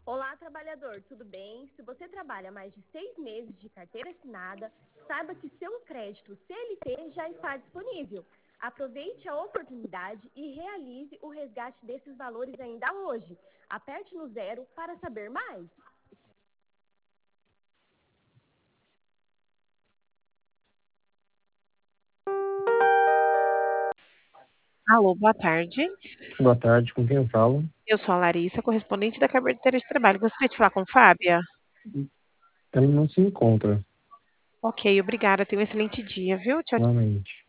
Olá, trabalhador, tudo bem? Se você trabalha mais de 6 meses de carteira assinada, saiba que seu crédito CLT já está disponível. Aproveite a oportunidade e realize o resgate desses valores ainda hoje. Aperte no 0 para saber mais. Alô, boa tarde. Boa tarde, com quem eu falo? Eu sou a Larissa, correspondente da carteira de trabalho. Gostaria de falar com Fábia? Ela não se encontra, Ok, obrigada. Tenha um excelente dia, viu? Tchau, tchau. realmente.